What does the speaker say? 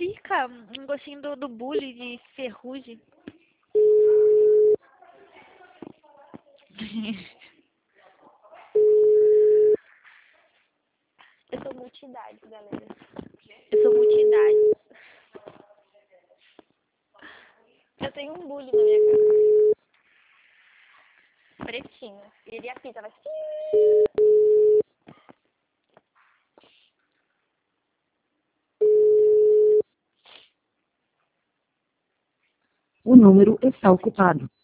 fica um gostinho do bule de ferrugem. Eu sou multidade, galera. Eu sou multidade. Eu tenho um bule na minha cara. Pretinho. E ele apita, vai. O número está ocupado.